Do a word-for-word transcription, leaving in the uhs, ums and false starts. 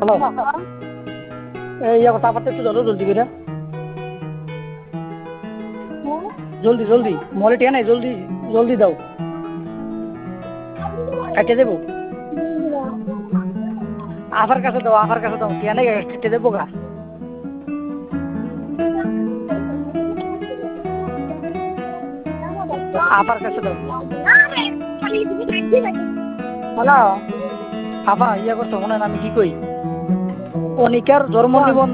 hello এই ইয়া কথা পারতে একটু ধরো জলদি করে জলদি জলদি মলে টিয়া নাই জলদি জলদি দাও কেটে দেবো আফার কাছে দাও আফার কাছে দাও টিয়া নাই কেটে দেবো গা আফার কাছে দাও হ্যালো আফা ইয়া করছো শোনেন আমি কি কই অনিকার জন্ম নিবন্ধন